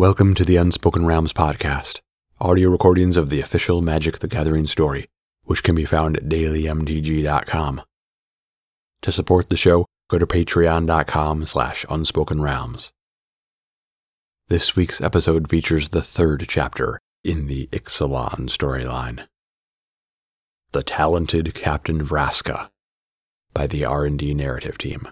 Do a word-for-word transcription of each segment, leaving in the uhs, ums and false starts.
Welcome to the Unspoken Realms podcast, audio recordings of the official Magic the Gathering story, which can be found at daily m t g dot com. To support the show, go to patreon.com slash unspokenrealms. This week's episode features the third chapter in the Ixalan storyline. The Talented Captain Vraska by the R and D Narrative Team.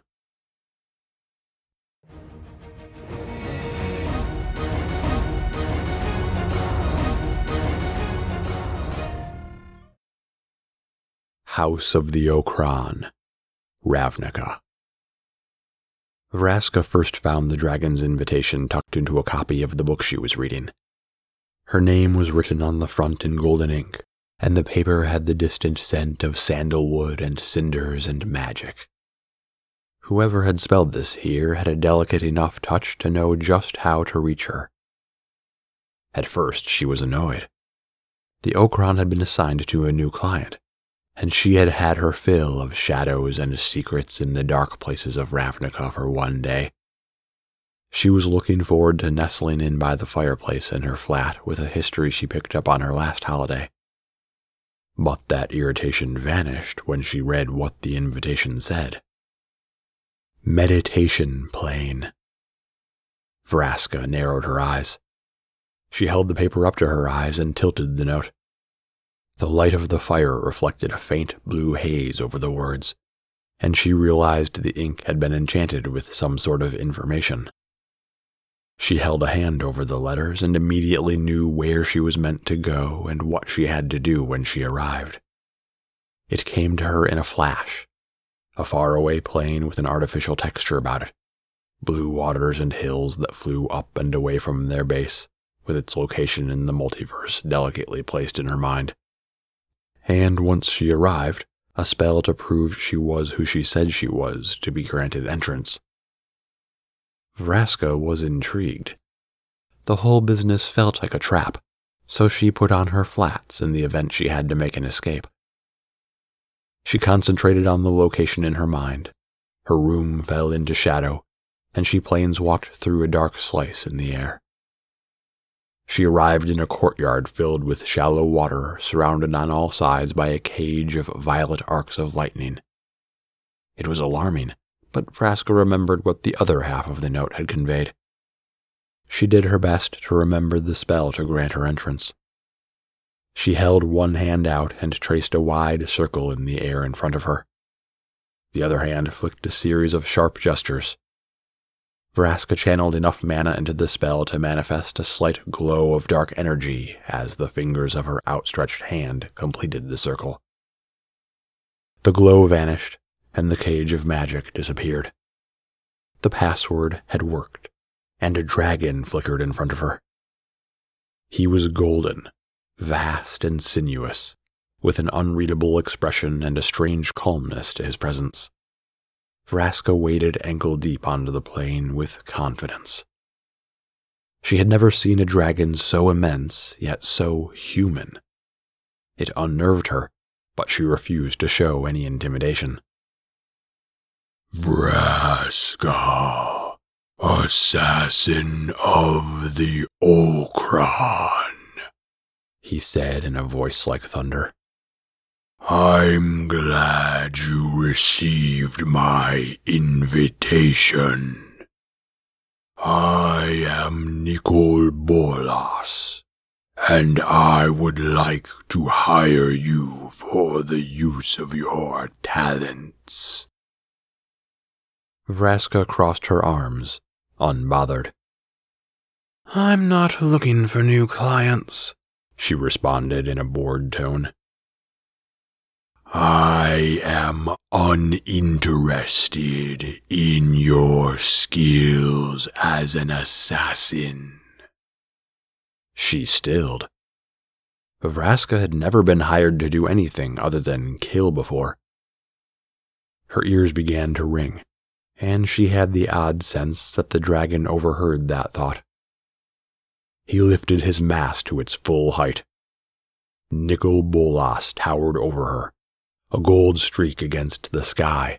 House of the Okran, Ravnica. Vraska first found the dragon's invitation tucked into a copy of the book she was reading. Her name was written on the front in golden ink, and the paper had the distant scent of sandalwood and cinders and magic. Whoever had spelled this here had a delicate enough touch to know just how to reach her. At first she was annoyed. The Okran had been assigned to a new client, and she had had her fill of shadows and secrets in the dark places of Ravnica for one day. She was looking forward to nestling in by the fireplace in her flat with a history she picked up on her last holiday. But that irritation vanished when she read what the invitation said. Meditation Plane. Vraska narrowed her eyes. She held the paper up to her eyes and tilted the note. The light of the fire reflected a faint blue haze over the words, and she realized the ink had been enchanted with some sort of information. She held a hand over the letters and immediately knew where she was meant to go and what she had to do when she arrived. It came to her in a flash, a faraway plain with an artificial texture about it, blue waters and hills that flew up and away from their base, with its location in the multiverse delicately placed in her mind. And once she arrived, a spell to prove she was who she said she was to be granted entrance. Vraska was intrigued. The whole business felt like a trap, so she put on her flats in the event she had to make an escape. She concentrated on the location in her mind. Her room fell into shadow, and she planeswalked through a dark slice in the air. She arrived in a courtyard filled with shallow water, surrounded on all sides by a cage of violet arcs of lightning. It was alarming, but Vraska remembered what the other half of the note had conveyed. She did her best to remember the spell to grant her entrance. She held one hand out and traced a wide circle in the air in front of her. The other hand flicked a series of sharp gestures. Vraska channeled enough mana into the spell to manifest a slight glow of dark energy as the fingers of her outstretched hand completed the circle. The glow vanished, and the cage of magic disappeared. The password had worked, and a dragon flickered in front of her. He was golden, vast and sinuous, with an unreadable expression and a strange calmness to his presence. Vraska waded ankle-deep onto the plane with confidence. She had never seen a dragon so immense, yet so human. It unnerved her, but she refused to show any intimidation. Vraska, assassin of the Okran, he said in a voice like thunder. I'm glad you received my invitation. I am Nicol Bolas, and I would like to hire you for the use of your talents. Vraska crossed her arms, unbothered. I'm not looking for new clients, she responded in a bored tone. I am uninterested in your skills as an assassin. She stilled. Vraska had never been hired to do anything other than kill before. Her ears began to ring, and she had the odd sense that the dragon overheard that thought. He lifted his mass to its full height. Nicol Bolas towered over her, a gold streak against the sky,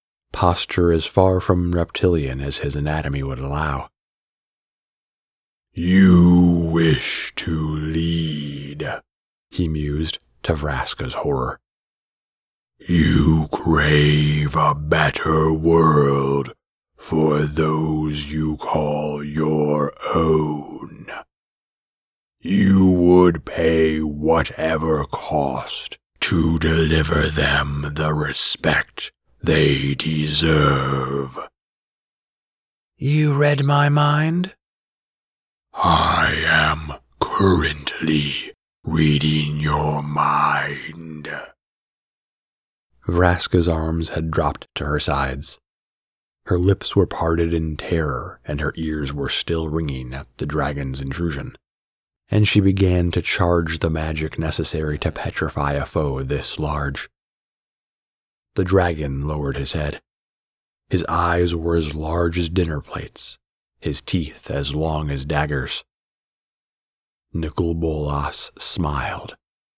posture as far from reptilian as his anatomy would allow. You wish to lead, he mused to Vraska's horror. You crave a better world for those you call your own. You would pay whatever cost to deliver them the respect they deserve. You read my mind? I am currently reading your mind. Vraska's arms had dropped to her sides. Her lips were parted in terror, and her ears were still ringing at the dragon's intrusion, and she began to charge the magic necessary to petrify a foe this large. The dragon lowered his head. His eyes were as large as dinner plates, his teeth as long as daggers. Nicol Bolas smiled.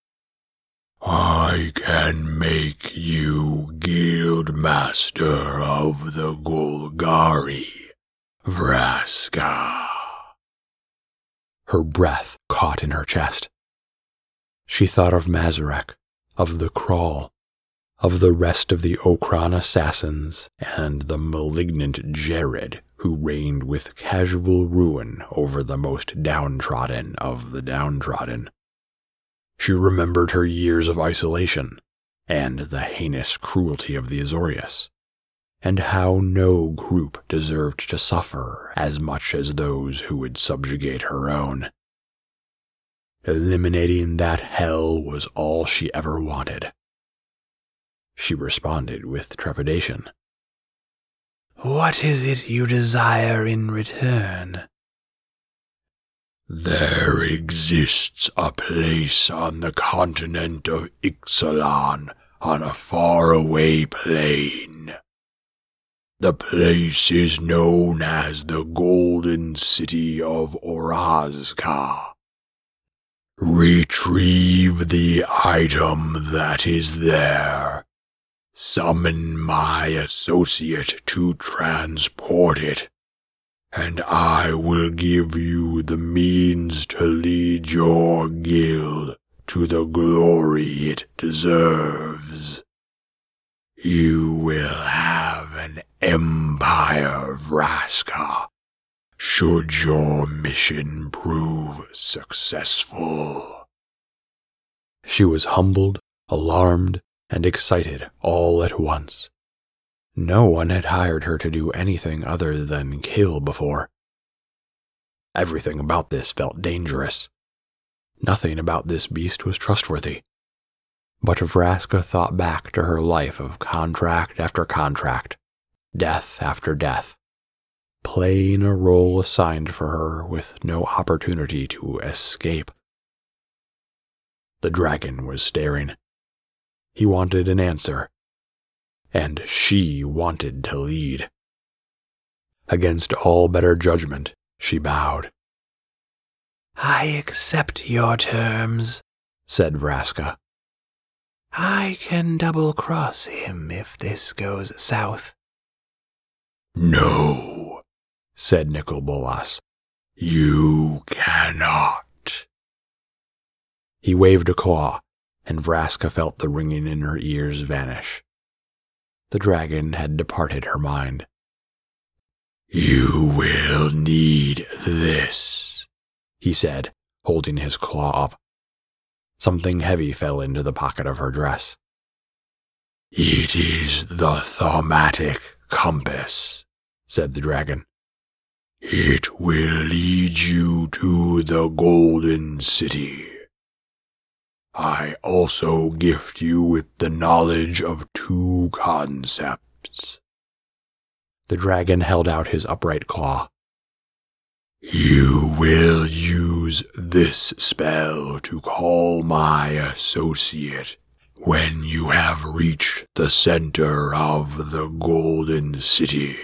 I can make you guild master of the Golgari, Vraska. Her breath caught in her chest. She thought of Mazarek, of the Crawl, of the rest of the Okran assassins, and the malignant Jared, who reigned with casual ruin over the most downtrodden of the downtrodden. She remembered her years of isolation, and the heinous cruelty of the Azorius, and how no group deserved to suffer as much as those who would subjugate her own. Eliminating that hell was all she ever wanted. She responded with trepidation. What is it you desire in return? There exists a place on the continent of Ixalan on a faraway plain. The place is known as the Golden City of Orazka. Retrieve the item that is there. Summon my associate to transport it, and I will give you the means to lead your guild to the glory it deserves. You will have an empire, Vraska, should your mission prove successful. She was humbled, alarmed, and excited all at once. No one had hired her to do anything other than kill before. Everything about this felt dangerous. Nothing about this beast was trustworthy. But Vraska thought back to her life of contract after contract, death after death, playing a role assigned for her with no opportunity to escape. The dragon was staring. He wanted an answer, and she wanted to lead. Against all better judgment, she bowed. I accept your terms, said Vraska. I can double-cross him if this goes south. No, said Nicol Bolas. You cannot. He waved a claw, and Vraska felt the ringing in her ears vanish. The dragon had departed her mind. You will need this, he said, holding his claw up. Something heavy fell into the pocket of her dress. It is the thaumatic compass, said the dragon. It will lead you to the Golden City. I also gift you with the knowledge of two concepts. The dragon held out his upright claw. You will use this spell to call my associate when you have reached the center of the Golden City.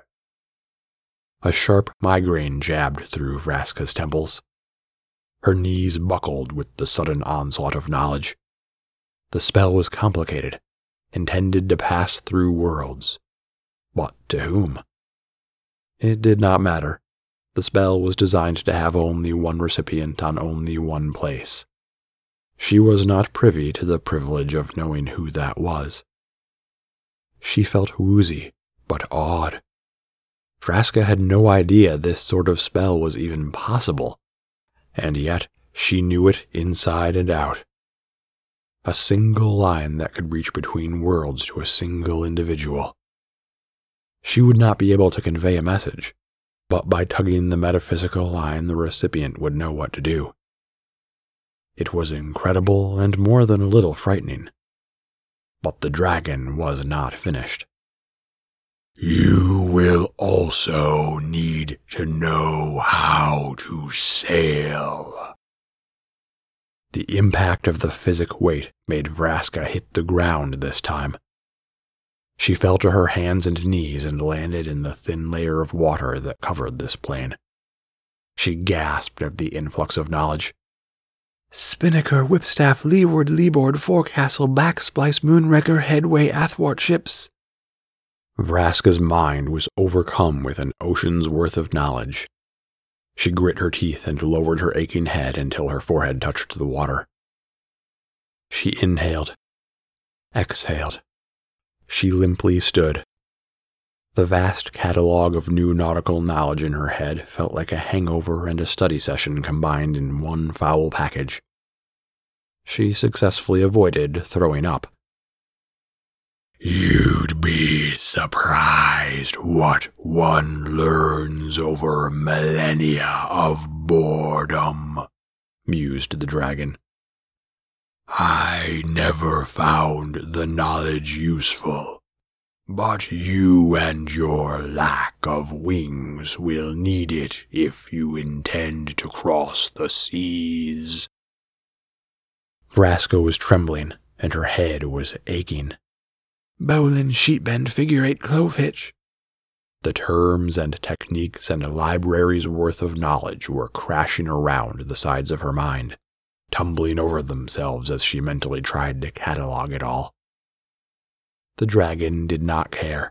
A sharp migraine jabbed through Vraska's temples. Her knees buckled with the sudden onslaught of knowledge. The spell was complicated, intended to pass through worlds. But to whom? It did not matter. The spell was designed to have only one recipient on only one place. She was not privy to the privilege of knowing who that was. She felt woozy, but awed. Vraska had no idea this sort of spell was even possible, and yet she knew it inside and out. A single line that could reach between worlds to a single individual. She would not be able to convey a message, but by tugging the metaphysical line, the recipient would know what to do. It was incredible and more than a little frightening. But the dragon was not finished. You will also need to know how to sail. The impact of the physic weight made Vraska hit the ground this time. She fell to her hands and knees and landed in the thin layer of water that covered this plane. She gasped at the influx of knowledge. Spinnaker, Whipstaff, Leeward, Leeboard, Forecastle, Backsplice, Moonraker, Headway, Athwart ships. Vraska's mind was overcome with an ocean's worth of knowledge. She grit her teeth and lowered her aching head until her forehead touched the water. She inhaled, exhaled. She limply stood. The vast catalogue of new nautical knowledge in her head felt like a hangover and a study session combined in one foul package. She successfully avoided throwing up. You'd be surprised what one learns over millennia of boredom, mused the dragon. I never found the knowledge useful, but you and your lack of wings will need it if you intend to cross the seas. Vraska was trembling, and her head was aching. Bowline, sheetbend, figure eight, clove hitch. The terms and techniques and a library's worth of knowledge were crashing around the sides of her mind, tumbling over themselves as she mentally tried to catalog it all. The dragon did not care.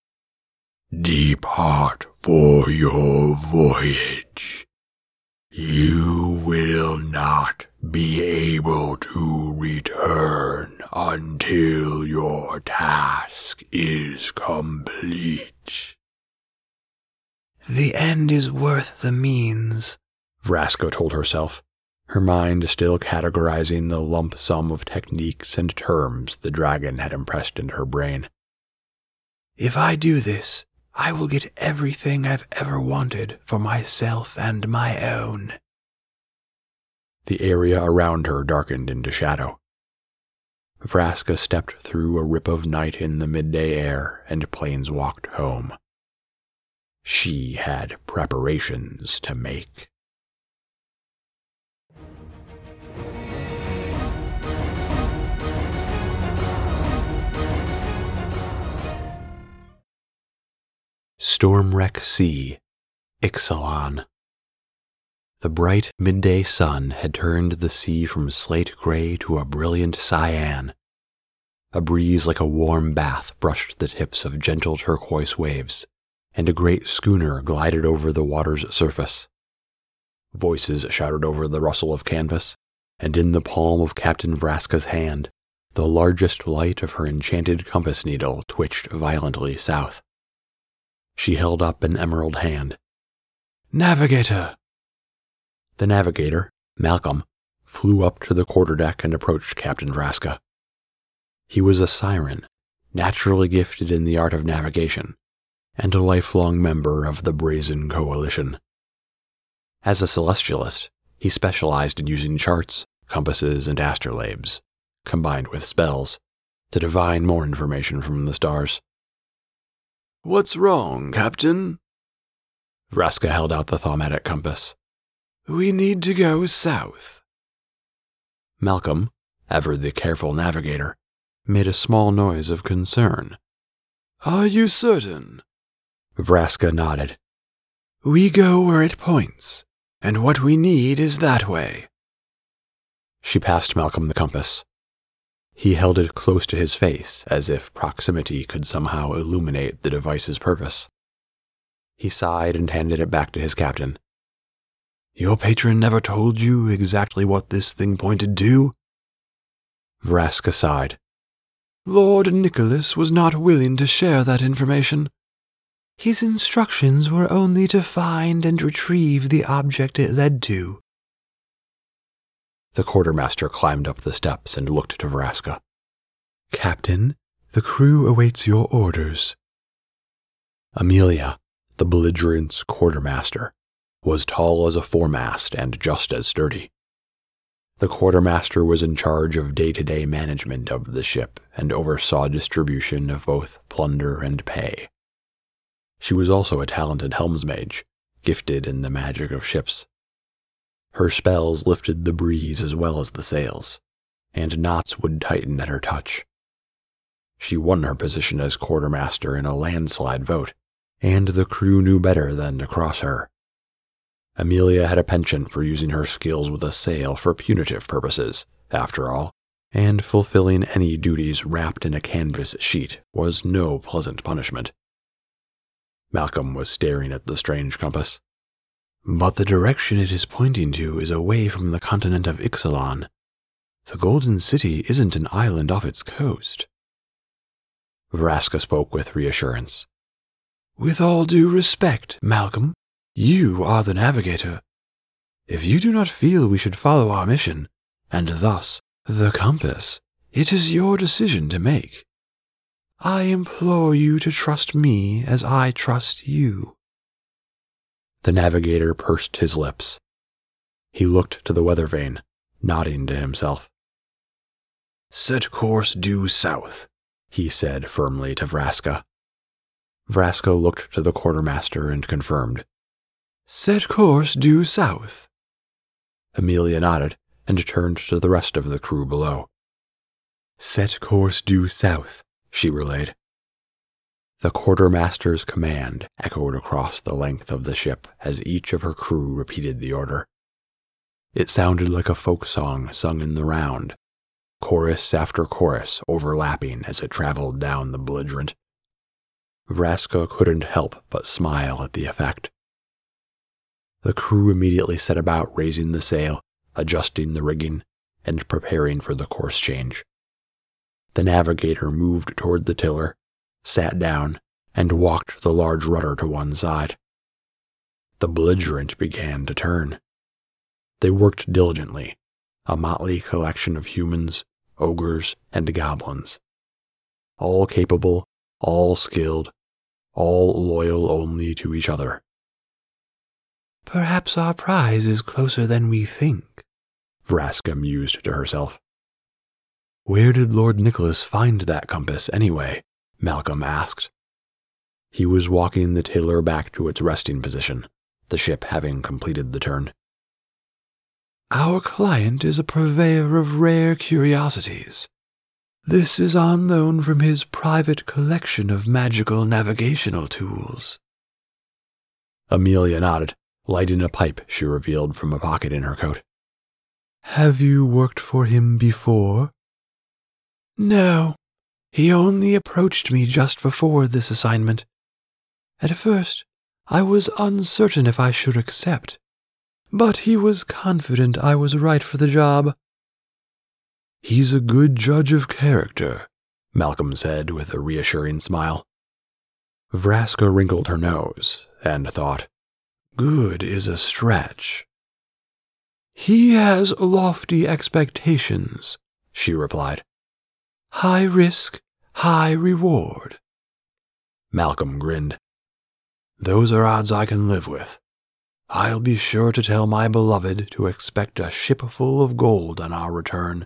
Depart for your voyage. You will not be able to return until your task is complete. The end is worth the means, Vraska told herself, her mind still categorizing the lump sum of techniques and terms the dragon had impressed into her brain. If I do this, I will get everything I've ever wanted for myself and my own. The area around her darkened into shadow. Vraska stepped through a rip of night in the midday air and planeswalked home. She had preparations to make. Stormwreck Sea, Ixalan. The bright midday sun had turned the sea from slate gray to a brilliant cyan. A breeze like a warm bath brushed the tips of gentle turquoise waves, and a great schooner glided over the water's surface. Voices shouted over the rustle of canvas, and in the palm of Captain Vraska's hand, the largest light of her enchanted compass needle twitched violently south. She held up an emerald hand. Navigator! The navigator, Malcolm, flew up to the quarterdeck and approached Captain Vraska. He was a siren, naturally gifted in the art of navigation, and a lifelong member of the Brazen Coalition. As a celestialist, he specialized in using charts, compasses, and astrolabes, combined with spells, to divine more information from the stars. What's wrong, Captain? Vraska held out the thaumatic compass. We need to go south. Malcolm, ever the careful navigator, made a small noise of concern. Are you certain? Vraska nodded. We go where it points, and what we need is that way. She passed Malcolm the compass. He held it close to his face, as if proximity could somehow illuminate the device's purpose. He sighed and handed it back to his captain. Your patron never told you exactly what this thing pointed to? Vraska sighed. Lord Nicholas was not willing to share that information. His instructions were only to find and retrieve the object it led to. The quartermaster climbed up the steps and looked to Vraska. Captain, the crew awaits your orders. Amelia, the belligerent's quartermaster, was tall as a foremast and just as sturdy. The quartermaster was in charge of day-to-day management of the ship and oversaw distribution of both plunder and pay. She was also a talented helmsmage, gifted in the magic of ships. Her spells lifted the breeze as well as the sails, and knots would tighten at her touch. She won her position as quartermaster in a landslide vote, and the crew knew better than to cross her. Amelia had a penchant for using her skills with a sail for punitive purposes, after all, and fulfilling any duties wrapped in a canvas sheet was no pleasant punishment. Malcolm was staring at the strange compass. But the direction it is pointing to is away from the continent of Ixalan. The Golden City isn't an island off its coast. Vraska spoke with reassurance. With all due respect, Malcolm, you are the navigator. If you do not feel we should follow our mission, and thus the compass, it is your decision to make. I implore you to trust me as I trust you. The navigator pursed his lips. He looked to the weather vane, nodding to himself. Set course due south, he said firmly to Vraska. Vraska looked to the quartermaster and confirmed. Set course due south. Amelia nodded and turned to the rest of the crew below. Set course due south, she relayed. The quartermaster's command echoed across the length of the ship as each of her crew repeated the order. It sounded like a folk song sung in the round, chorus after chorus overlapping as it traveled down the belligerent. Vraska couldn't help but smile at the effect. The crew immediately set about raising the sail, adjusting the rigging, and preparing for the course change. The navigator moved toward the tiller, sat down, and walked the large rudder to one side. The belligerent began to turn. They worked diligently, a motley collection of humans, ogres, and goblins. All capable, all skilled, all loyal only to each other. Perhaps our prize is closer than we think, Vraska mused to herself. Where did Lord Nicholas find that compass, anyway? Malcolm asked. He was walking the tiller back to its resting position, the ship having completed the turn. Our client is a purveyor of rare curiosities. This is on loan from his private collection of magical navigational tools. Amelia nodded, lighting a pipe she revealed from a pocket in her coat. Have you worked for him before? No. He only approached me just before this assignment. At first, I was uncertain if I should accept, but he was confident I was right for the job. He's a good judge of character, Malcolm said with a reassuring smile. Vraska wrinkled her nose and thought, good is a stretch. He has lofty expectations, she replied. High risk, high reward. Malcolm grinned. Those are odds I can live with. I'll be sure to tell my beloved to expect a ship full of gold on our return.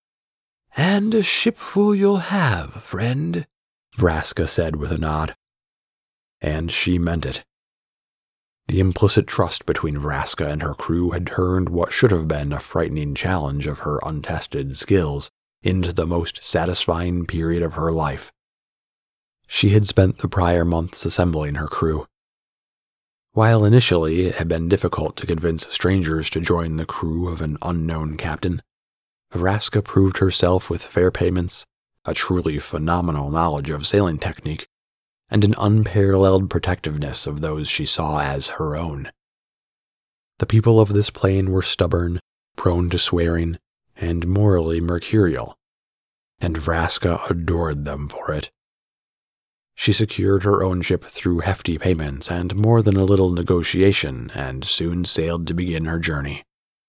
And a shipful you'll have, friend, Vraska said with a nod. And she meant it. The implicit trust between Vraska and her crew had turned what should have been a frightening challenge of her untested skills into the most satisfying period of her life. She had spent the prior months assembling her crew. While initially it had been difficult to convince strangers to join the crew of an unknown captain, Vraska proved herself with fair payments, a truly phenomenal knowledge of sailing technique, and an unparalleled protectiveness of those she saw as her own. The people of this plane were stubborn, prone to swearing, and morally mercurial, and Vraska adored them for it. She secured her own ship through hefty payments and more than a little negotiation, and soon sailed to begin her journey.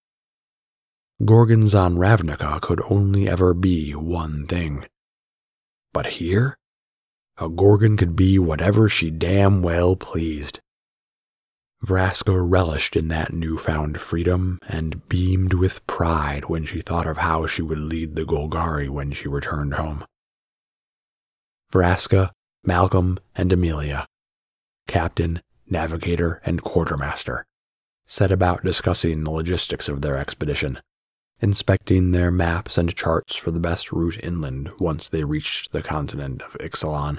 Gorgons on Ravnica could only ever be one thing. But here, a Gorgon could be whatever she damn well pleased. Vraska relished in that newfound freedom and beamed with pride when she thought of how she would lead the Golgari when she returned home. Vraska, Malcolm, and Amelia, captain, navigator, and quartermaster, set about discussing the logistics of their expedition, inspecting their maps and charts for the best route inland once they reached the continent of Ixalan.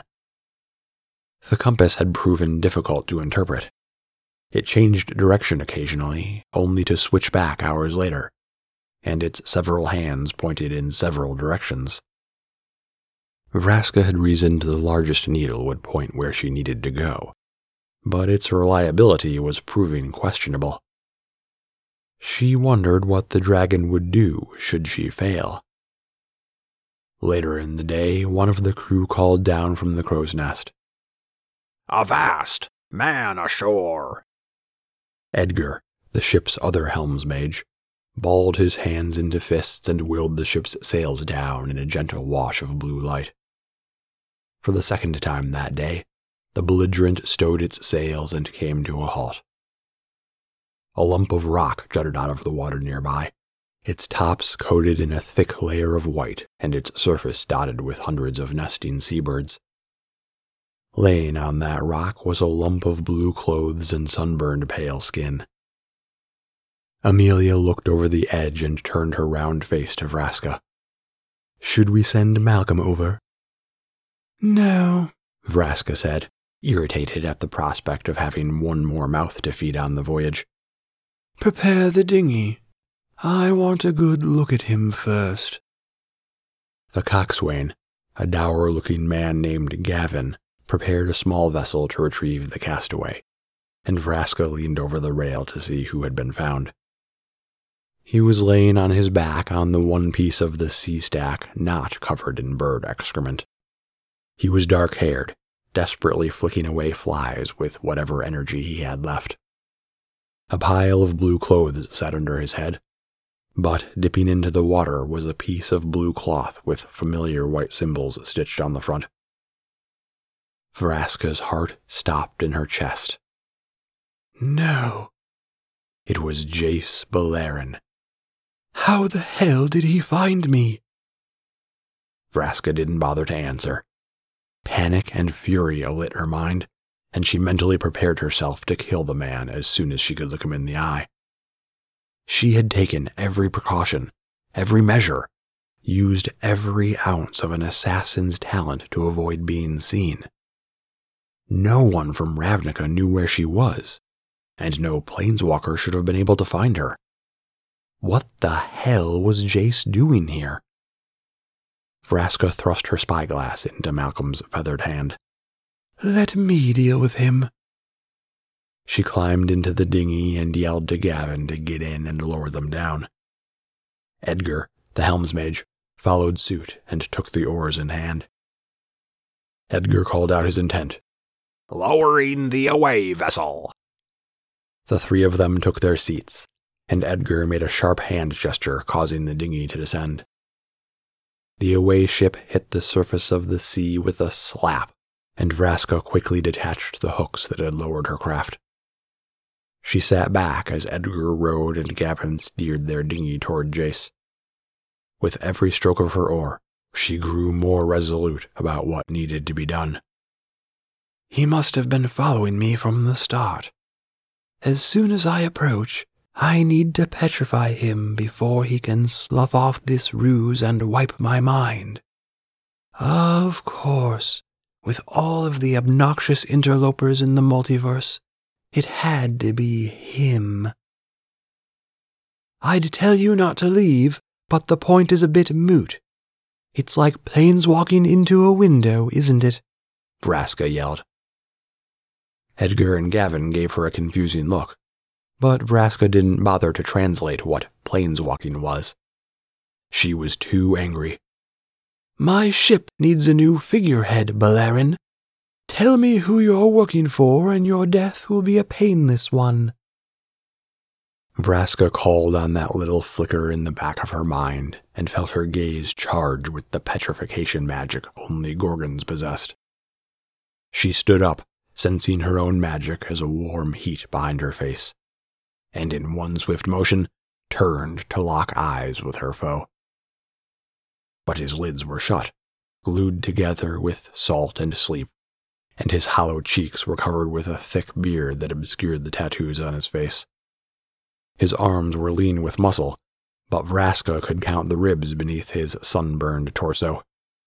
The compass had proven difficult to interpret. It changed direction occasionally, only to switch back hours later, and its several hands pointed in several directions. Vraska had reasoned the largest needle would point where she needed to go, but its reliability was proving questionable. She wondered what the dragon would do should she fail. Later in the day, one of the crew called down from the crow's nest. "Avast! Man ashore!" Edgar, the ship's other helm's mage, balled his hands into fists and willed the ship's sails down in a gentle wash of blue light. For the second time that day, the belligerent stowed its sails and came to a halt. A lump of rock jutted out of the water nearby, its tops coated in a thick layer of white and its surface dotted with hundreds of nesting seabirds. Laying on that rock was a lump of blue clothes and sunburned pale skin. Amelia looked over the edge and turned her round face to Vraska. "Should we send Malcolm over?" "No," Vraska said, irritated at the prospect of having one more mouth to feed on the voyage. "Prepare the dinghy. I want a good look at him first." The coxswain, a dour-looking man named Gavin, prepared a small vessel to retrieve the castaway, and Vraska leaned over the rail to see who had been found. He was laying on his back on the one piece of the sea stack not covered in bird excrement. He was dark-haired, desperately flicking away flies with whatever energy he had left. A pile of blue clothes sat under his head, but dipping into the water was a piece of blue cloth with familiar white symbols stitched on the front. Vraska's heart stopped in her chest. No. It was Jace Beleren. How the hell did he find me? Vraska didn't bother to answer. Panic and fury alit her mind, and she mentally prepared herself to kill the man as soon as she could look him in the eye. She had taken every precaution, every measure, used every ounce of an assassin's talent to avoid being seen. No one from Ravnica knew where she was, and no planeswalker should have been able to find her. What the hell was Jace doing here? Vraska thrust her spyglass into Malcolm's feathered hand. Let me deal with him. She climbed into the dinghy and yelled to Gavin to get in and lower them down. Edgar, the helm's mage, followed suit and took the oars in hand. Edgar called out his intent. Lowering the away vessel. The three of them took their seats, and Edgar made a sharp hand gesture causing the dinghy to descend. The away ship hit the surface of the sea with a slap, and Vraska quickly detached the hooks that had lowered her craft. She sat back as Edgar rowed and Gavin steered their dinghy toward Jace. With every stroke of her oar, she grew more resolute about what needed to be done. He must have been following me from the start. As soon as I approach, I need to petrify him before he can slough off this ruse and wipe my mind. Of course, with all of the obnoxious interlopers in the multiverse, it had to be him. I'd tell you not to leave, but the point is a bit moot. It's like planeswalking into a window, isn't it? Vraska yelled. Edgar and Gavin gave her a confusing look, but Vraska didn't bother to translate what planeswalking was. She was too angry. My ship needs a new figurehead, Beleren. Tell me who you're working for, and your death will be a painless one. Vraska called on that little flicker in the back of her mind and felt her gaze charge with the petrification magic only Gorgons possessed. She stood up, sensing her own magic as a warm heat behind her face, and in one swift motion turned to lock eyes with her foe. But his lids were shut, glued together with salt and sleep, and his hollow cheeks were covered with a thick beard that obscured the tattoos on his face. His arms were lean with muscle, but Vraska could count the ribs beneath his sunburned torso.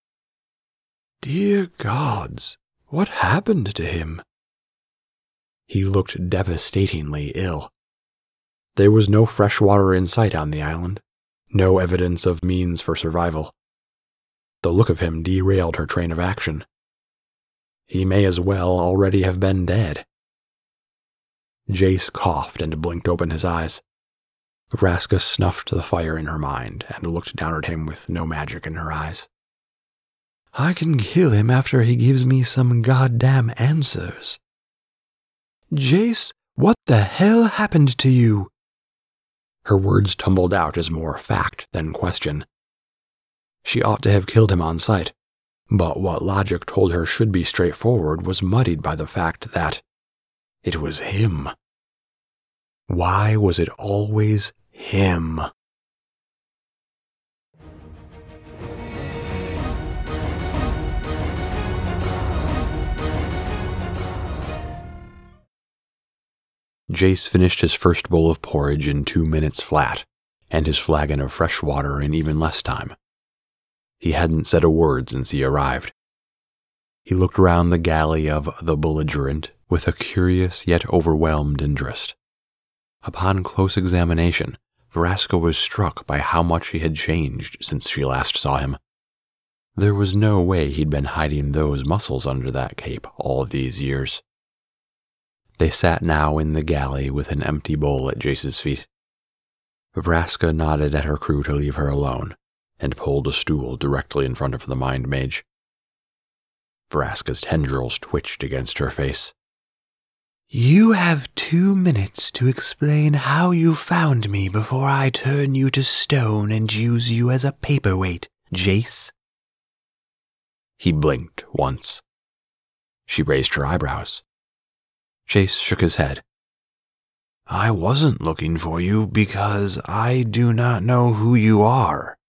Dear gods, what happened to him? He looked devastatingly ill. There was no fresh water in sight on the island, no evidence of means for survival. The look of him derailed her train of action. He may as well already have been dead. Jace coughed and blinked open his eyes. Vraska snuffed the fire in her mind and looked down at him with no magic in her eyes. I can kill him after he gives me some goddamn answers. Jace, what the hell happened to you? Her words tumbled out as more fact than question. She ought to have killed him on sight, but what logic told her should be straightforward was muddied by the fact that it was him. Why was it always him? Jace finished his first bowl of porridge in two minutes flat, and his flagon of fresh water in even less time. He hadn't said a word since he arrived. He looked round the galley of the belligerent with a curious yet overwhelmed interest. Upon close examination, Vraska was struck by how much he had changed since she last saw him. There was no way he'd been hiding those muscles under that cape all these years. They sat now in the galley with an empty bowl at Jace's feet. Vraska nodded at her crew to leave her alone, and pulled a stool directly in front of the mind mage. Vraska's tendrils twitched against her face. You have two minutes to explain how you found me before I turn you to stone and use you as a paperweight, Jace. He blinked once. She raised her eyebrows. Jace shook his head. I wasn't looking for you because I do not know who you are.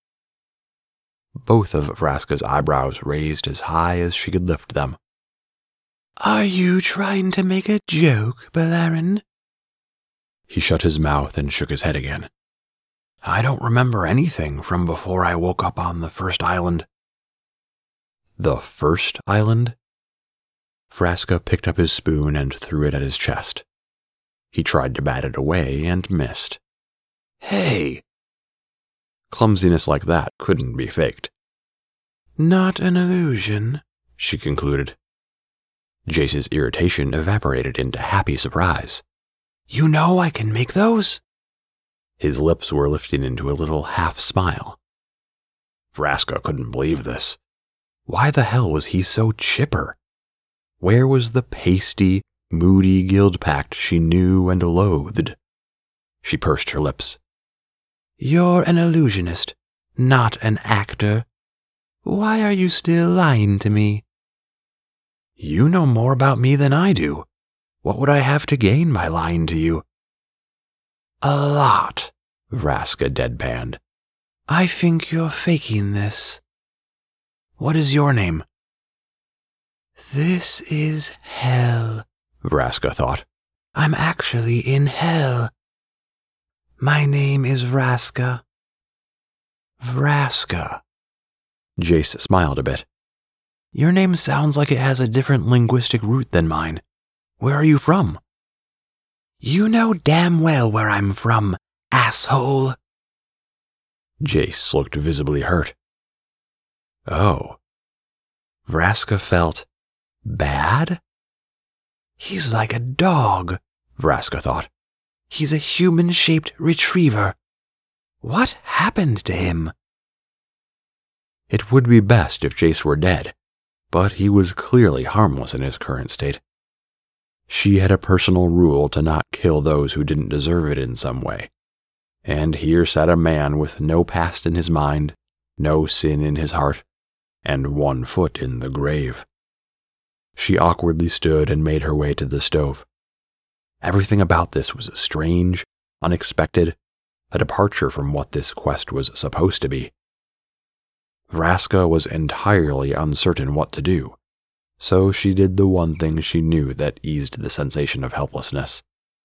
Both of Vraska's eyebrows raised as high as she could lift them. Are you trying to make a joke, Beleren? He shut his mouth and shook his head again. I don't remember anything from before I woke up on the first island. The first island? Vraska picked up his spoon and threw it at his chest. He tried to bat it away and missed. Hey! Clumsiness like that couldn't be faked. Not an illusion, she concluded. Jace's irritation evaporated into happy surprise. You know I can make those? His lips were lifting into a little half-smile. Vraska couldn't believe this. Why the hell was he so chipper? Where was the pasty, moody guild-pact she knew and loathed? She pursed her lips. You're an illusionist, not an actor. Why are you still lying to me? You know more about me than I do. What would I have to gain by lying to you? A lot, Vraska deadpanned. I think you're faking this. What is your name? This is hell, Vraska thought. I'm actually in hell. My name is Vraska. Vraska. Jace smiled a bit. Your name sounds like it has a different linguistic root than mine. Where are you from? You know damn well where I'm from, asshole. Jace looked visibly hurt. Oh. Vraska felt bad? He's like a dog, Vraska thought. He's a human-shaped retriever. What happened to him? It would be best if Jace were dead, but he was clearly harmless in his current state. She had a personal rule to not kill those who didn't deserve it in some way, and here sat a man with no past in his mind, no sin in his heart, and one foot in the grave. She awkwardly stood and made her way to the stove. Everything about this was strange, unexpected, a departure from what this quest was supposed to be. Vraska was entirely uncertain what to do, so she did the one thing she knew that eased the sensation of helplessness.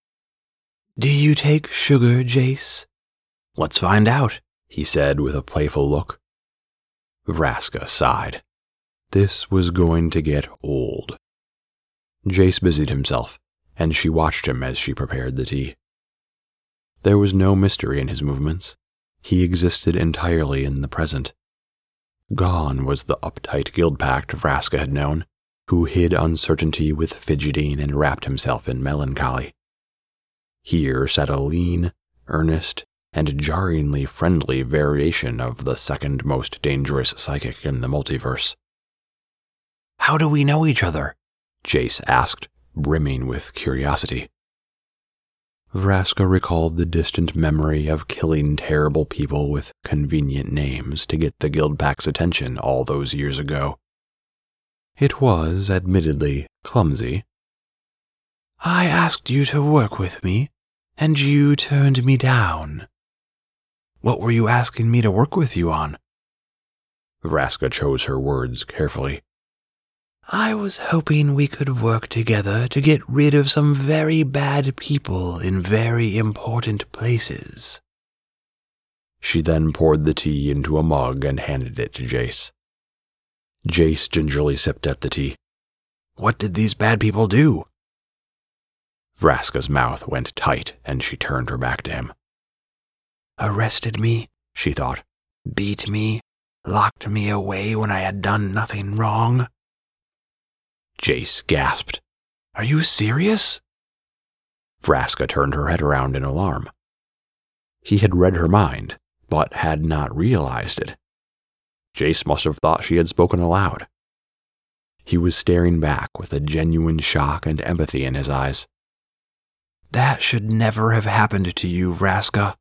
Do you take sugar, Jace? Let's find out, he said with a playful look. Vraska sighed. This was going to get old. Jace busied himself, and she watched him as she prepared the tea. There was no mystery in his movements. He existed entirely in the present. Gone was the uptight guild-pact Vraska had known, who hid uncertainty with fidgeting and wrapped himself in melancholy. Here sat a lean, earnest, and jarringly friendly variation of the second most dangerous psychic in the multiverse. How do we know each other? Jace asked, brimming with curiosity. Vraska recalled the distant memory of killing terrible people with convenient names to get the Guildpact's attention all those years ago. It was, admittedly, clumsy. I asked you to work with me, and you turned me down. What were you asking me to work with you on? Vraska chose her words carefully. I was hoping we could work together to get rid of some very bad people in very important places. She then poured the tea into a mug and handed it to Jace. Jace gingerly sipped at the tea. What did these bad people do? Vraska's mouth went tight and she turned her back to him. Arrested me, she thought. Beat me, locked me away when I had done nothing wrong. Jace gasped. Are you serious? Vraska turned her head around in alarm. He had read her mind, but had not realized it. Jace must have thought she had spoken aloud. He was staring back with a genuine shock and empathy in his eyes. That should never have happened to you, Vraska.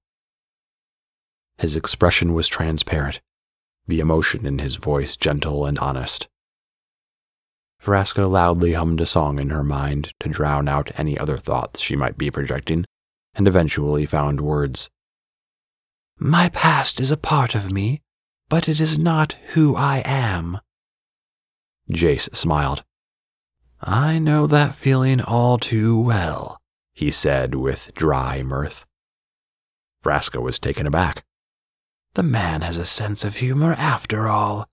His expression was transparent, the emotion in his voice gentle and honest. Vraska loudly hummed a song in her mind to drown out any other thoughts she might be projecting, and eventually found words. My past is a part of me, but it is not who I am. Jace smiled. I know that feeling all too well, he said with dry mirth. Vraska was taken aback. The man has a sense of humor after all.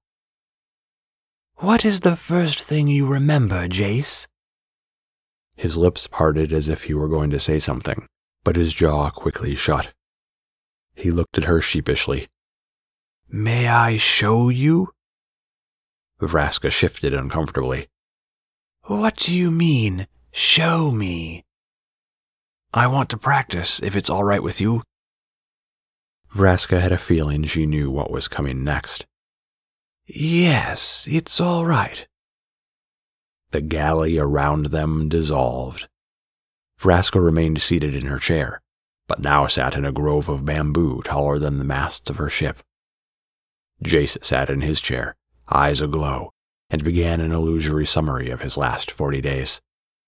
What is the first thing you remember, Jace? His lips parted as if he were going to say something, but his jaw quickly shut. He looked at her sheepishly. May I show you? Vraska shifted uncomfortably. What do you mean, show me? I want to practice, if it's all right with you. Vraska had a feeling she knew what was coming next. Yes, it's all right. The galley around them dissolved. Vraska remained seated in her chair, but now sat in a grove of bamboo taller than the masts of her ship. Jace sat in his chair, eyes aglow, and began an illusory summary of his last forty days.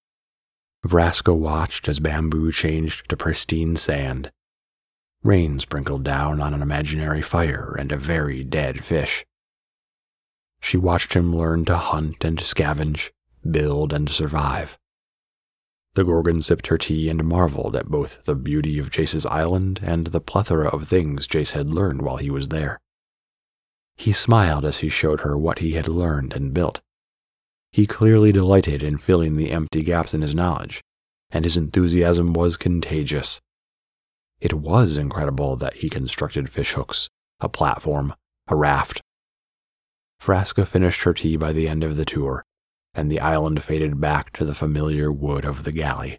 Vraska watched as bamboo changed to pristine sand. Rain sprinkled down on an imaginary fire and a very dead fish. She watched him learn to hunt and scavenge, build and survive. The Gorgon sipped her tea and marveled at both the beauty of Jace's island and the plethora of things Jace had learned while he was there. He smiled as he showed her what he had learned and built. He clearly delighted in filling the empty gaps in his knowledge, and his enthusiasm was contagious. It was incredible that he constructed fishhooks, a platform, a raft. Vraska finished her tea by the end of the tour, and the island faded back to the familiar wood of the galley.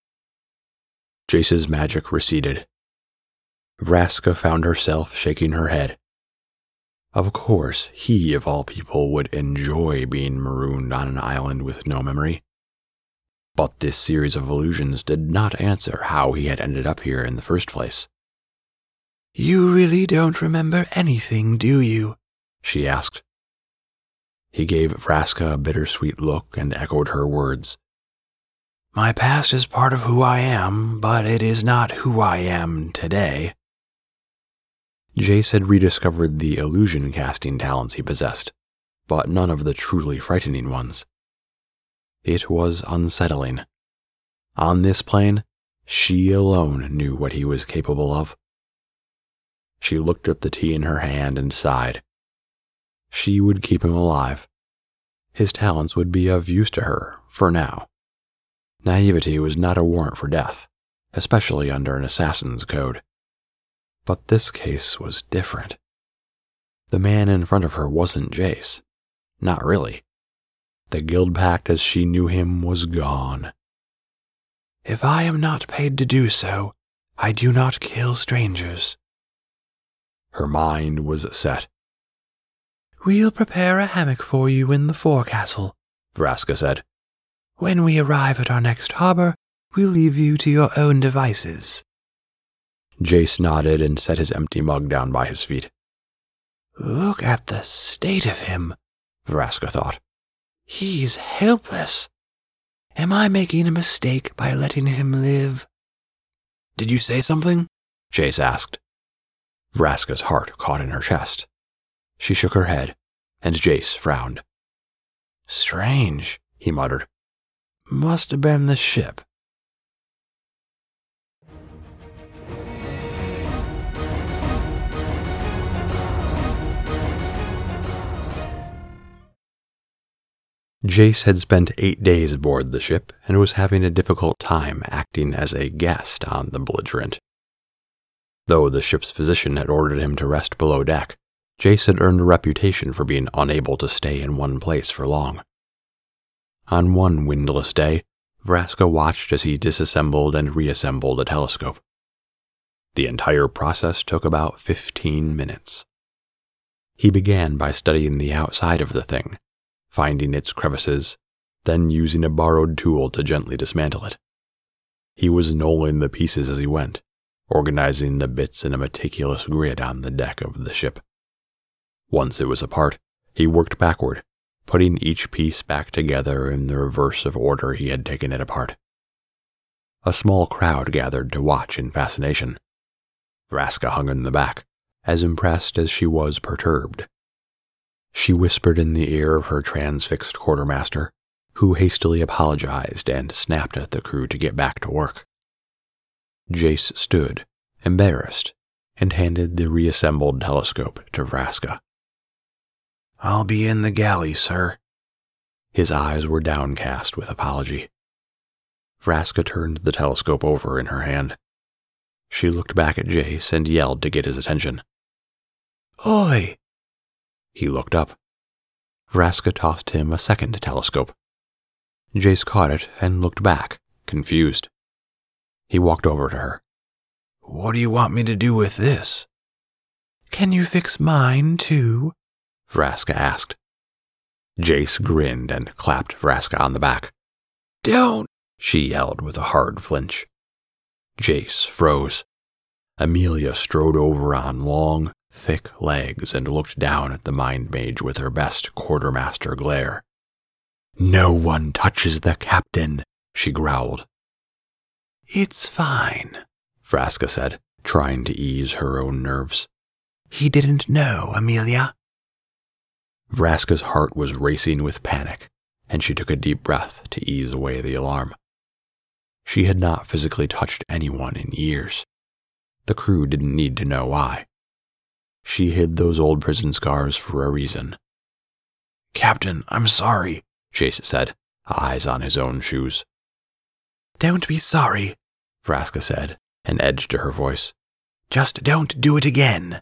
Jace's magic receded. Vraska found herself shaking her head. Of course, he of all people would enjoy being marooned on an island with no memory. But this series of illusions did not answer how he had ended up here in the first place. "You really don't remember anything, do you?" she asked. He gave Vraska a bittersweet look and echoed her words. "My past is part of who I am, but it is not who I am today." Jace had rediscovered the illusion-casting talents he possessed, but none of the truly frightening ones. It was unsettling. On this plane, she alone knew what he was capable of. She looked at the tea in her hand and sighed. She would keep him alive. His talents would be of use to her, for now. Naivety was not a warrant for death, especially under an assassin's code. But this case was different. The man in front of her wasn't Jace. Not really. The guild pact as she knew him was gone. "If I am not paid to do so, I do not kill strangers." Her mind was set. "We'll prepare a hammock for you in the forecastle," Vraska said. "When we arrive at our next harbor, we'll leave you to your own devices." Jace nodded and set his empty mug down by his feet. "Look at the state of him," Vraska thought. "He's helpless. Am I making a mistake by letting him live?" "Did you say something?" Jace asked. Vraska's heart caught in her chest. She shook her head, and Jace frowned. "Strange," he muttered. "Must have been the ship." Jace had spent eight days aboard the ship and was having a difficult time acting as a guest on the belligerent. Though the ship's physician had ordered him to rest below deck, Jace had earned a reputation for being unable to stay in one place for long. On one windless day, Vraska watched as he disassembled and reassembled a telescope. The entire process took about fifteen minutes. He began by studying the outside of the thing, finding its crevices, then using a borrowed tool to gently dismantle it. He was knolling the pieces as he went, organizing the bits in a meticulous grid on the deck of the ship. Once it was apart, he worked backward, putting each piece back together in the reverse of order he had taken it apart. A small crowd gathered to watch in fascination. Vraska hung in the back, as impressed as she was perturbed. She whispered in the ear of her transfixed quartermaster, who hastily apologized and snapped at the crew to get back to work. Jace stood, embarrassed, and handed the reassembled telescope to Vraska. "I'll be in the galley, sir." His eyes were downcast with apology. Vraska turned the telescope over in her hand. She looked back at Jace and yelled to get his attention. "Oi!" He looked up. Vraska tossed him a second telescope. Jace caught it and looked back, confused. He walked over to her. "What do you want me to do with this?" "Can you fix mine, too?" Vraska asked. Jace grinned and clapped Vraska on the back. "Don't!" she yelled with a hard flinch. Jace froze. Amelia strode over on long, thick legs and looked down at the mind mage with her best quartermaster glare. "No one touches the captain," she growled. "It's fine," Vraska said, trying to ease her own nerves. "He didn't know, Amelia." Vraska's heart was racing with panic, and she took a deep breath to ease away the alarm. She had not physically touched anyone in years. The crew didn't need to know why. She hid those old prison scars for a reason. "Captain, I'm sorry," Jace said, eyes on his own shoes. "Don't be sorry," Vraska said, an edge to her voice. "Just don't do it again."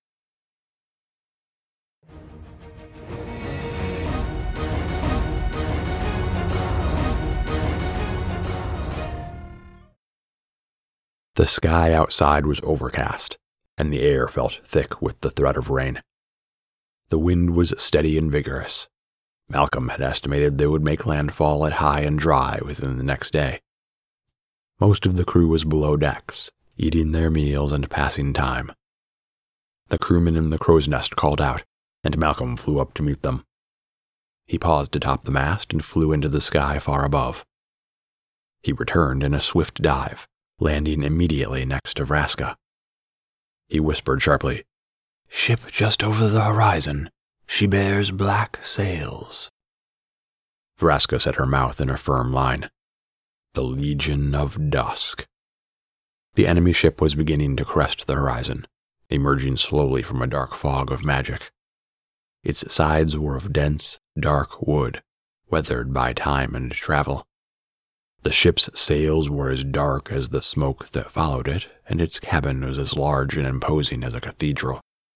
The sky outside was overcast, and the air felt thick with the threat of rain. The wind was steady and vigorous. Malcolm had estimated they would make landfall at high and dry within the next day. Most of the crew was below decks, eating their meals and passing time. The crewman in the crow's nest called out, and Malcolm flew up to meet them. He paused atop the mast and flew into the sky far above. He returned in a swift dive, landing immediately next to Vraska. He whispered sharply, "Ship just over the horizon. She bears black sails." Vraska set her mouth in a firm line. The Legion of Dusk. The enemy ship was beginning to crest the horizon, emerging slowly from a dark fog of magic. Its sides were of dense, dark wood, weathered by time and travel. The ship's sails were as dark as the smoke that followed it, and its cabin was as large and imposing as a cathedral.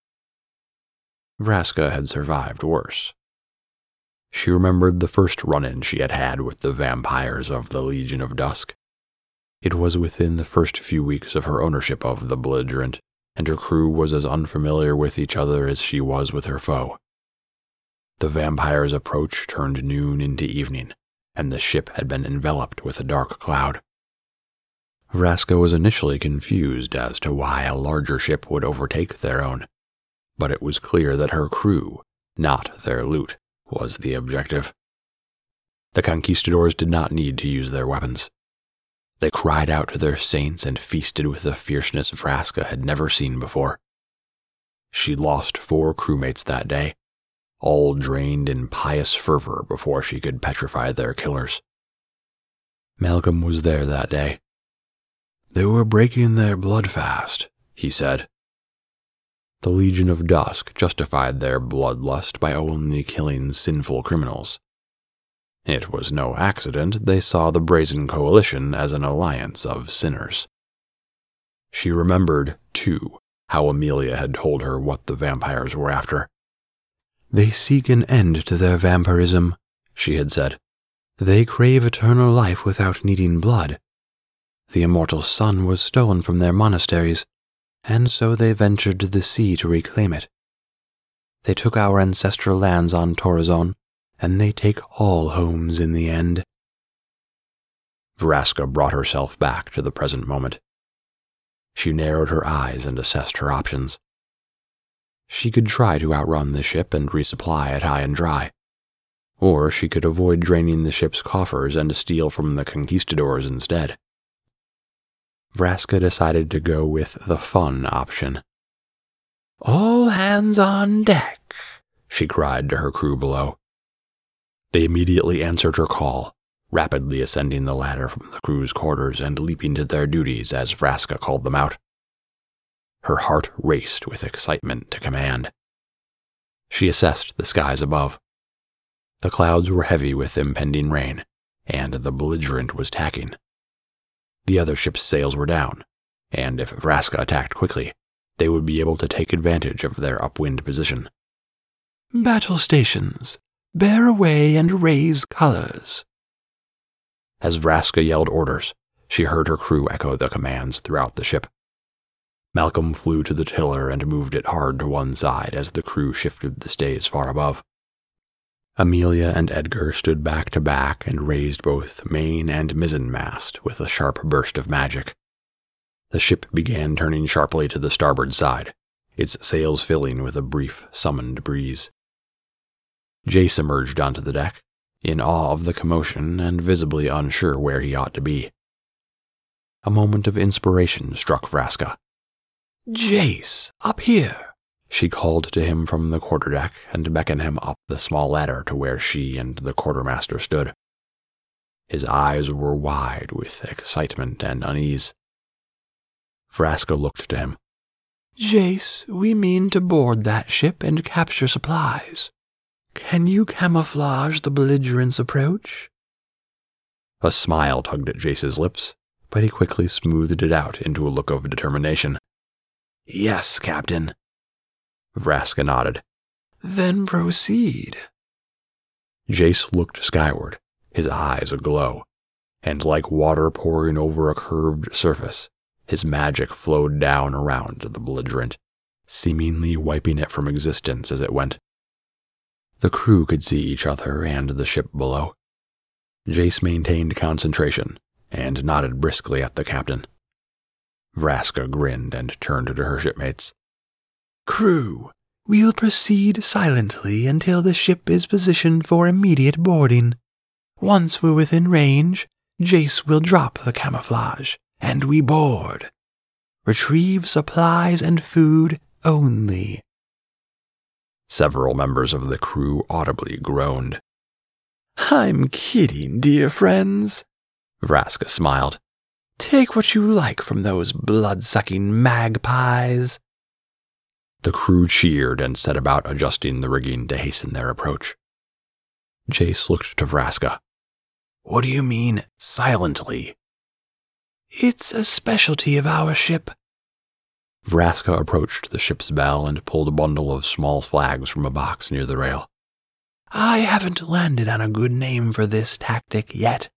Vraska had survived worse. She remembered the first run-in she had had with the vampires of the Legion of Dusk. It was within the first few weeks of her ownership of the belligerent, and her crew was as unfamiliar with each other as she was with her foe. The vampires' approach turned noon into evening, and the ship had been enveloped with a dark cloud. Vraska was initially confused as to why a larger ship would overtake their own, but it was clear that her crew, not their loot, was the objective. The conquistadors did not need to use their weapons. They cried out to their saints and feasted with a fierceness Vraska had never seen before. She lost four crewmates that day, all drained in pious fervor before she could petrify their killers. Malcolm was there that day. "They were breaking their blood fast," he said. The Legion of Dusk justified their bloodlust by only killing sinful criminals. It was no accident they saw the Brazen Coalition as an alliance of sinners. She remembered, too, how Amelia had told her what the vampires were after. "They seek an end to their vampirism," she had said. "They crave eternal life without needing blood. The immortal sun was stolen from their monasteries, and so they ventured to the sea to reclaim it. They took our ancestral lands on Torrazon, and they take all homes in the end." Vraska brought herself back to the present moment. She narrowed her eyes and assessed her options. She could try to outrun the ship and resupply at high and dry, or she could avoid draining the ship's coffers and steal from the conquistadors instead. Vraska decided to go with the fun option. "All hands on deck," she cried to her crew below. They immediately answered her call, rapidly ascending the ladder from the crew's quarters and leaping to their duties as Vraska called them out. Her heart raced with excitement to command. She assessed the skies above. The clouds were heavy with impending rain, and the belligerent was tacking. The other ship's sails were down, and if Vraska attacked quickly, they would be able to take advantage of their upwind position. "Battle stations, bear away and raise colors." As Vraska yelled orders, she heard her crew echo the commands throughout the ship. Malcolm flew to the tiller and moved it hard to one side as the crew shifted the stays far above. Amelia and Edgar stood back to back and raised both main and mizzenmast with a sharp burst of magic. The ship began turning sharply to the starboard side, its sails filling with a brief, summoned breeze. Jace emerged onto the deck, in awe of the commotion and visibly unsure where he ought to be. A moment of inspiration struck Vraska. "Jace, up here!" She called to him from the quarterdeck and beckoned him up the small ladder to where she and the quartermaster stood. His eyes were wide with excitement and unease. Vraska looked to him. "Jace, we mean to board that ship and capture supplies. Can you camouflage the belligerent's approach?" A smile tugged at Jace's lips, but he quickly smoothed it out into a look of determination. "Yes, Captain." Vraska nodded. "Then proceed." Jace looked skyward, his eyes aglow, and like water pouring over a curved surface, His magic flowed down around the belligerent, seemingly wiping it from existence as it went. The crew could see each other and the ship below. Jace maintained concentration and nodded briskly at the captain. Vraska grinned and turned to her shipmates. Crew, we'll proceed silently until the ship is positioned for immediate boarding. Once we're within range, Jace will drop the camouflage, and we board. Retrieve supplies and food only. Several members of the crew audibly groaned. I'm kidding, dear friends, Vraska smiled. Take what you like from those blood-sucking magpies. The crew cheered and set about adjusting the rigging to hasten their approach. Jace looked to Vraska. What do you mean, silently? It's a specialty of our ship. Vraska approached the ship's bell and pulled a bundle of small flags from a box near the rail. I haven't landed on a good name for this tactic yet.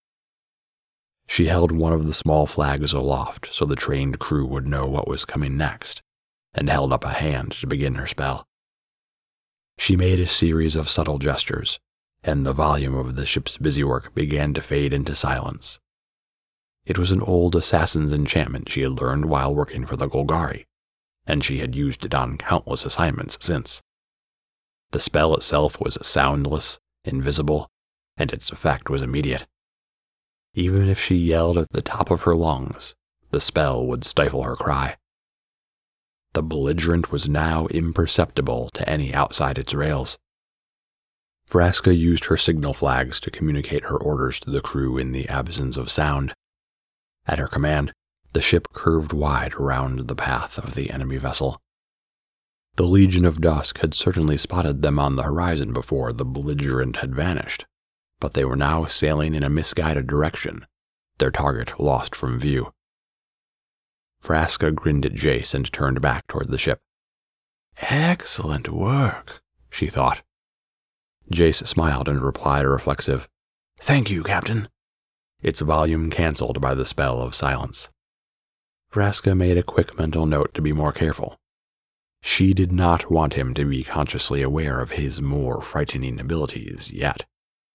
She held one of the small flags aloft so the trained crew would know what was coming next, and held up a hand to begin her spell. She made a series of subtle gestures, and the volume of the ship's busywork began to fade into silence. It was an old assassin's enchantment she had learned while working for the Golgari, and she had used it on countless assignments since. The spell itself was soundless, invisible, and its effect was immediate. Even if she yelled at the top of her lungs, the spell would stifle her cry. The belligerent was now imperceptible to any outside its rails. Vraska used her signal flags to communicate her orders to the crew in the absence of sound. At her command, the ship curved wide around the path of the enemy vessel. The Legion of Dusk had certainly spotted them on the horizon before the belligerent had vanished, but they were now sailing in a misguided direction, their target lost from view. Vraska grinned at Jace and turned back toward the ship. Excellent work, she thought. Jace smiled and replied a reflexive, Thank you, Captain. Its volume cancelled by the spell of silence. Vraska made a quick mental note to be more careful. She did not want him to be consciously aware of his more frightening abilities yet.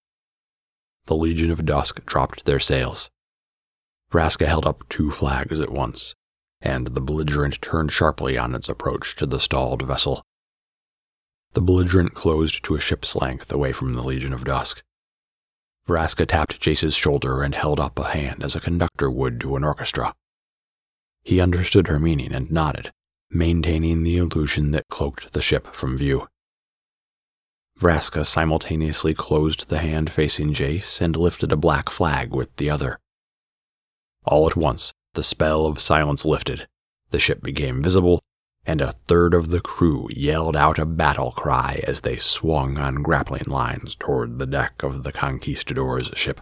The Legion of Dusk dropped their sails. Vraska held up two flags at once, and the belligerent turned sharply on its approach to the stalled vessel. The belligerent closed to a ship's length away from the Legion of Dusk. Vraska tapped Jace's shoulder and held up a hand as a conductor would to an orchestra. He understood her meaning and nodded, maintaining the illusion that cloaked the ship from view. Vraska simultaneously closed the hand facing Jace and lifted a black flag with the other. All at once, the spell of silence lifted, the ship became visible, and a third of the crew yelled out a battle cry as they swung on grappling lines toward the deck of the Conquistador's ship.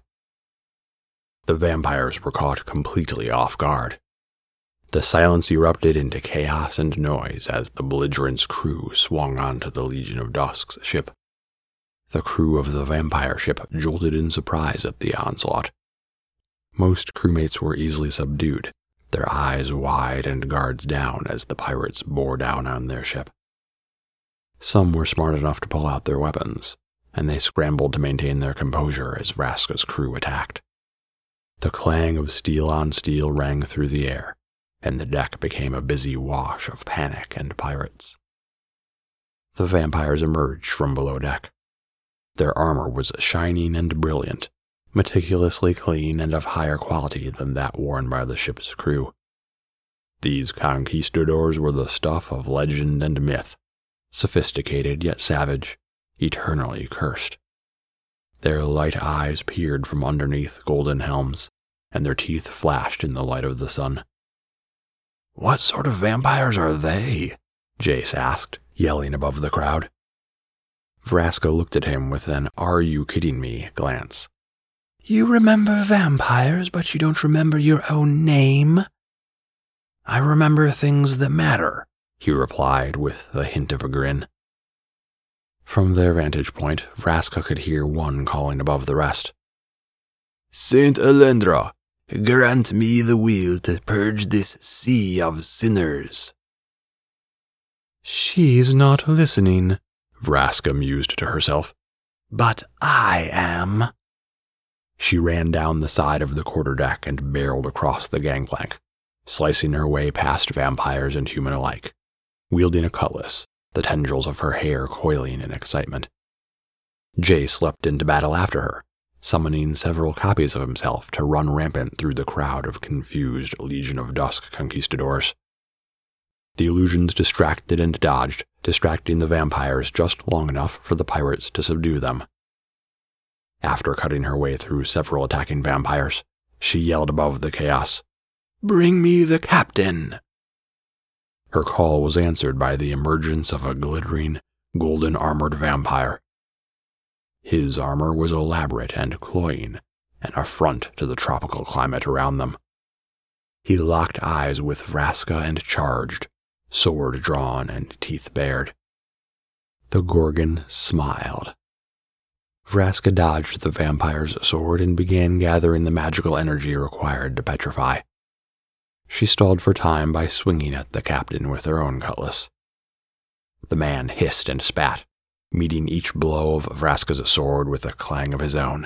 The vampires were caught completely off guard. The silence erupted into chaos and noise as the belligerent's crew swung onto the Legion of Dusk's ship. The crew of the vampire ship jolted in surprise at the onslaught. Most crewmates were easily subdued, their eyes wide and guards down as the pirates bore down on their ship. Some were smart enough to pull out their weapons, and they scrambled to maintain their composure as Vraska's crew attacked. The clang of steel on steel rang through the air, and the deck became a busy wash of panic and pirates. The vampires emerged from below deck. Their armor was shining and brilliant, meticulously clean and of higher quality than that worn by the ship's crew. These conquistadors were the stuff of legend and myth, sophisticated yet savage, eternally cursed. Their light eyes peered from underneath golden helms, and their teeth flashed in the light of the sun. What sort of vampires are they? Jace asked, yelling above the crowd. Vraska looked at him with an are-you-kidding-me glance. You remember vampires, but you don't remember your own name? I remember things that matter, he replied with a hint of a grin. From their vantage point, Vraska could hear one calling above the rest. Saint Elendra, grant me the will to purge this sea of sinners." "She's not listening," Vraska mused to herself. "But I am." She ran down the side of the quarterdeck and barreled across the gangplank, slicing her way past vampires and human alike, wielding a cutlass, the tendrils of her hair coiling in excitement. Jace leapt into battle after her, summoning several copies of himself to run rampant through the crowd of confused Legion of Dusk conquistadors. The illusions distracted and dodged, distracting the vampires just long enough for the pirates to subdue them. After cutting her way through several attacking vampires, she yelled above the chaos, "Bring me the captain!" Her call was answered by the emergence of a glittering, golden-armored vampire. His armor was elaborate and cloying, an affront to the tropical climate around them. He locked eyes with Vraska and charged, sword drawn and teeth bared. The Gorgon smiled. Vraska dodged the vampire's sword and began gathering the magical energy required to petrify. She stalled for time by swinging at the captain with her own cutlass. The man hissed and spat, meeting each blow of Vraska's sword with a clang of his own.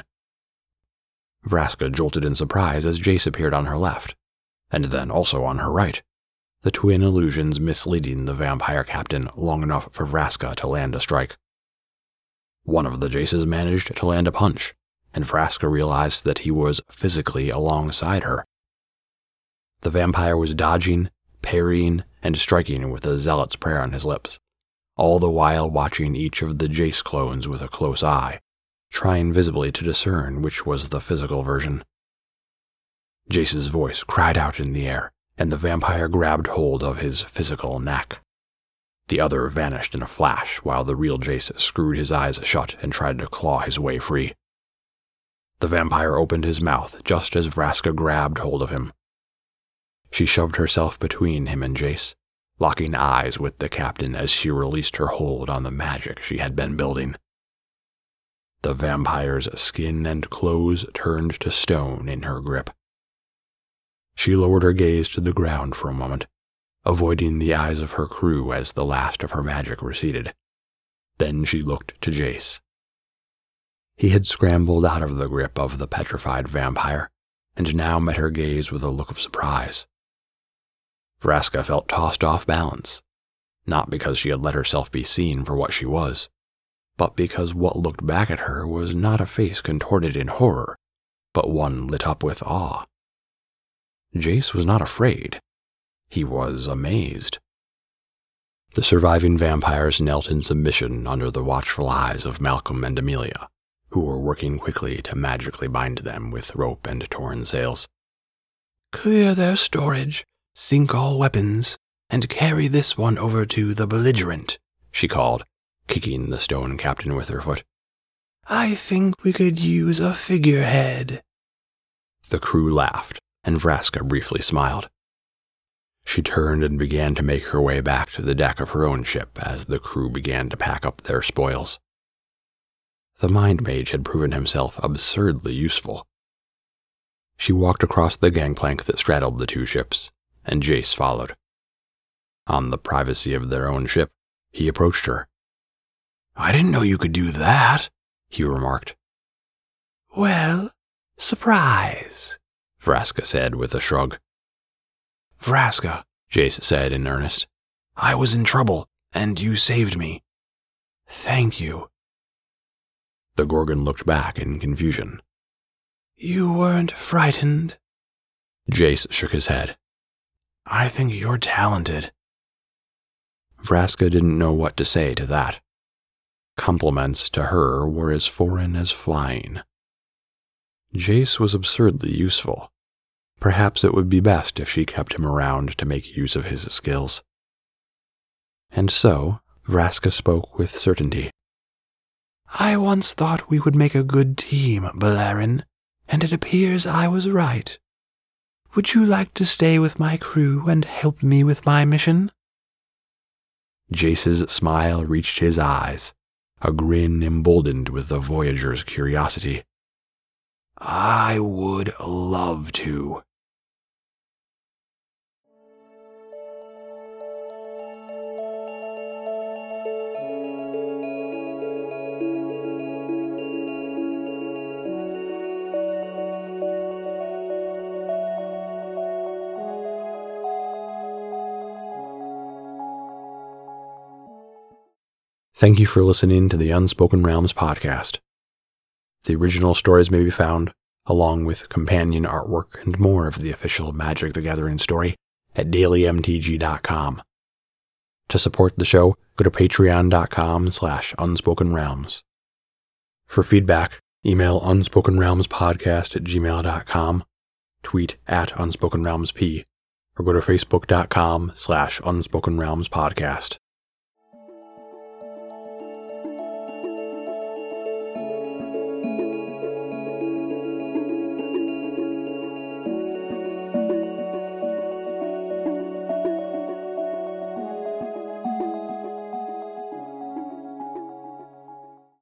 Vraska jolted in surprise as Jace appeared on her left, and then also on her right, the twin illusions misleading the vampire captain long enough for Vraska to land a strike. One of the Jaces managed to land a punch, and Vraska realized that he was physically alongside her. The vampire was dodging, parrying, and striking with a zealot's prayer on his lips, all the while watching each of the Jace clones with a close eye, trying visibly to discern which was the physical version. Jace's voice cried out in the air, and the vampire grabbed hold of his physical neck. The other vanished in a flash while the real Jace screwed his eyes shut and tried to claw his way free. The vampire opened his mouth just as Vraska grabbed hold of him. She shoved herself between him and Jace, locking eyes with the captain as she released her hold on the magic she had been building. The vampire's skin and clothes turned to stone in her grip. She lowered her gaze to the ground for a moment, avoiding the eyes of her crew as the last of her magic receded. Then she looked to Jace. He had scrambled out of the grip of the petrified vampire, and now met her gaze with a look of surprise. Vraska felt tossed off balance, not because she had let herself be seen for what she was, but because what looked back at her was not a face contorted in horror, but one lit up with awe. Jace was not afraid. He was amazed. The surviving vampires knelt in submission under the watchful eyes of Malcolm and Amelia, who were working quickly to magically bind them with rope and torn sails. "Clear their storage, sink all weapons, and carry this one over to the belligerent," she called, kicking the stone captain with her foot. "I think we could use a figurehead." The crew laughed, and Vraska briefly smiled. She turned and began to make her way back to the deck of her own ship as the crew began to pack up their spoils. The Mind Mage had proven himself absurdly useful. She walked across the gangplank that straddled the two ships, and Jace followed. On the privacy of their own ship, he approached her. "I didn't know you could do that," he remarked. "Well, surprise," Vraska said with a shrug. "Vraska," Jace said in earnest, "I was in trouble, and you saved me. Thank you." The Gorgon looked back in confusion. "You weren't frightened?" Jace shook his head. "I think you're talented." Vraska didn't know what to say to that. Compliments to her were as foreign as flying. Jace was absurdly useful. Perhaps it would be best if she kept him around to make use of his skills. And so, Vraska spoke with certainty. "I once thought we would make a good team, Beleren, and it appears I was right. Would you like to stay with my crew and help me with my mission?" Jace's smile reached his eyes, a grin emboldened with the Voyager's curiosity. I would love to. Thank you for listening to the Unspoken Realms podcast. The original stories may be found, along with companion artwork and more of the official Magic the Gathering story, at daily m t g dot com. To support the show, go to patreon.com slash unspokenrealms. For feedback, email unspokenrealmspodcast at gmail dot com, tweet at unspokenrealmsp, or go to facebook.com slash unspokenrealmspodcast.